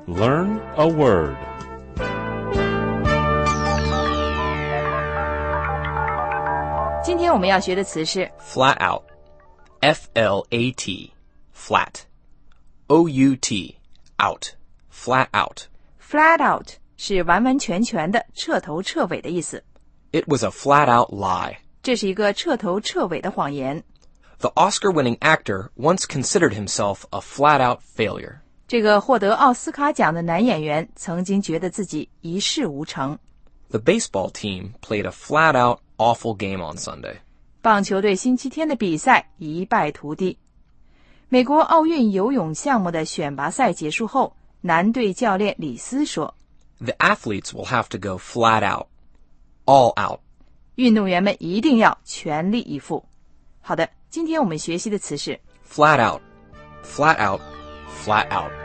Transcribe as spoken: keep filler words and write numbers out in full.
Learn a word. 今天我们要学的词是 flat out. F L A T. Flat. O U T. Out. Flat out. flat out 是完完全全的彻头彻尾的意思。 It was a flat out lie. 这是一个彻头彻尾的谎言。 The Oscar-winning actor once considered himself a flat out failure. 这个获得奥斯卡奖的男演员曾经觉得自己一事无成。 The baseball team played a flat out awful game on Sunday. 棒球队星期天的比赛一败涂地。美国奥运游泳项目的选拔赛结束后，男队教练李斯说 The athletes will have to go flat out. All out. 运动员们一定要全力以赴。好的，今天我们学习的词是 Flat out. Flat out. Flat out.